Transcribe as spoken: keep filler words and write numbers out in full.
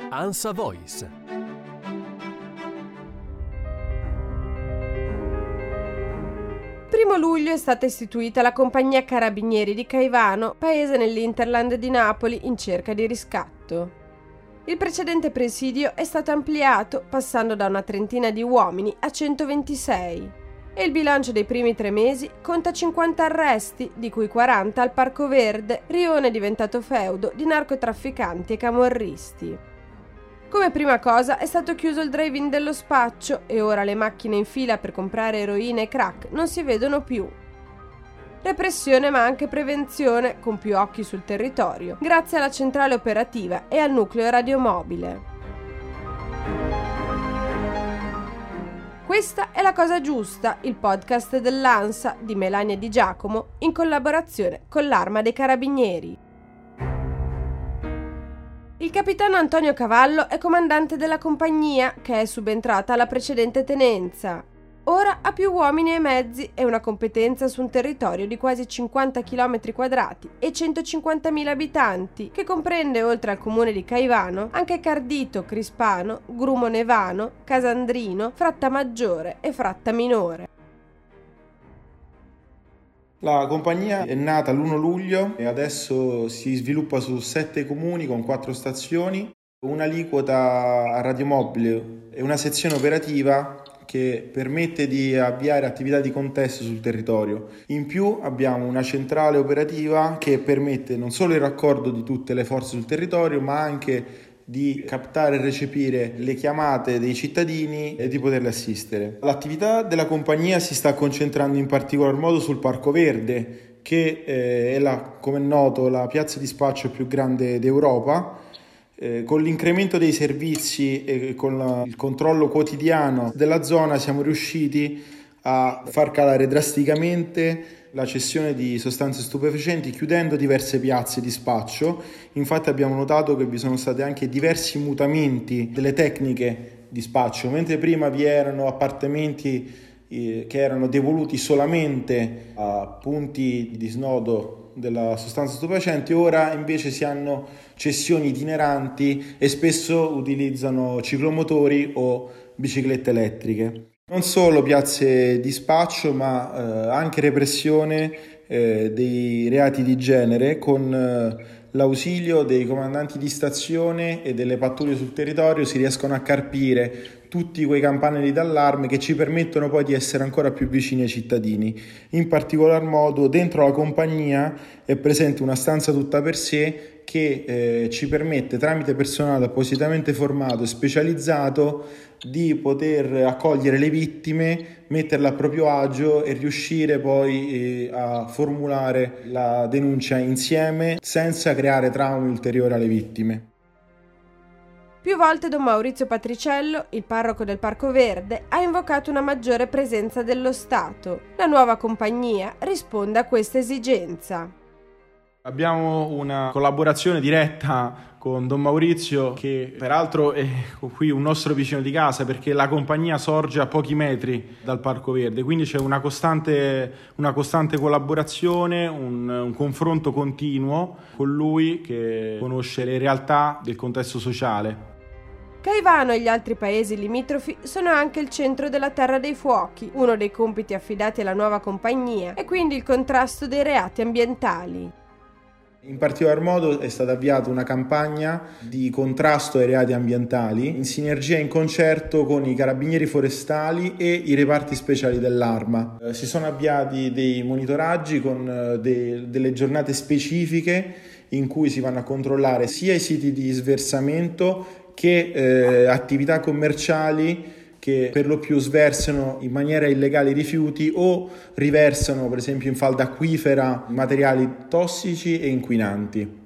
ANSA Voice. primo luglio è stata istituita la Compagnia Carabinieri di Caivano, paese nell'Interland di Napoli in cerca di riscatto. Il precedente presidio è stato ampliato, passando da una trentina di uomini a centoventisei. E il bilancio dei primi tre mesi conta cinquanta arresti, di cui quaranta al Parco Verde, rione diventato feudo di narcotrafficanti e camorristi. Come prima cosa è stato chiuso il drive-in dello spaccio e ora le macchine in fila per comprare eroina e crack non si vedono più. Repressione ma anche prevenzione, con più occhi sul territorio, grazie alla centrale operativa e al nucleo radiomobile. Questa è La Cosa Giusta, il podcast dell'ANSA di Melania Di Giacomo in collaborazione con l'Arma dei Carabinieri. Il capitano Antonio Cavallo è comandante della compagnia, che è subentrata alla precedente tenenza. Ora ha più uomini e mezzi e una competenza su un territorio di quasi cinquanta chilometri quadrati e centocinquantamila abitanti, che comprende, oltre al comune di Caivano, anche Cardito, Crispano, Grumo Nevano, Casandrino, Frattamaggiore e Frattaminore. La compagnia è nata l'primo luglio e adesso si sviluppa su sette comuni con quattro stazioni, un'aliquota a radiomobile e una sezione operativa che permette di avviare attività di contesto sul territorio. In più abbiamo una centrale operativa che permette non solo il raccordo di tutte le forze sul territorio, ma anche di captare e recepire le chiamate dei cittadini e di poterle assistere. L'attività della compagnia si sta concentrando in particolar modo sul Parco Verde, che eh, è la, come è noto, la piazza di spaccio più grande d'Europa. Eh, con l'incremento dei servizi e con la, il controllo quotidiano della zona siamo riusciti a far calare drasticamente la cessione di sostanze stupefacenti, chiudendo diverse piazze di spaccio. Infatti abbiamo notato che vi sono stati anche diversi mutamenti delle tecniche di spaccio. Mentre prima vi erano appartamenti eh, che erano devoluti solamente a punti di snodo della sostanza stupefacente, ora invece si hanno cessioni itineranti e spesso utilizzano ciclomotori o biciclette elettriche. Non solo piazze di spaccio, ma eh, anche repressione eh, dei reati di genere con eh, l'ausilio dei comandanti di stazione e delle pattuglie sul territorio. Si riescono a carpire tutti quei campanelli d'allarme che ci permettono poi di essere ancora più vicini ai cittadini. In particolar modo dentro la compagnia è presente una stanza tutta per sé che eh, ci permette, tramite personale appositamente formato e specializzato, di poter accogliere le vittime, metterle a proprio agio e riuscire poi eh, a formulare la denuncia insieme senza creare traumi ulteriori alle vittime. Più volte Don Maurizio Patriciello, il parroco del Parco Verde, ha invocato una maggiore presenza dello Stato. La nuova compagnia risponde a questa esigenza. Abbiamo una collaborazione diretta con Don Maurizio, che peraltro è qui un nostro vicino di casa, perché la compagnia sorge a pochi metri dal Parco Verde, quindi c'è una costante, una costante collaborazione, un, un confronto continuo con lui che conosce le realtà del contesto sociale. Caivano e gli altri paesi limitrofi sono anche il centro della Terra dei Fuochi. Uno dei compiti affidati alla nuova compagnia è quindi il contrasto dei reati ambientali. In particolar modo è stata avviata una campagna di contrasto ai reati ambientali in sinergia e in concerto con i carabinieri forestali e i reparti speciali dell'Arma. Eh, si sono avviati dei monitoraggi con eh, de- delle giornate specifiche in cui si vanno a controllare sia i siti di sversamento che eh, attività commerciali che per lo più sversano in maniera illegale i rifiuti o riversano per esempio in falda acquifera materiali tossici e inquinanti.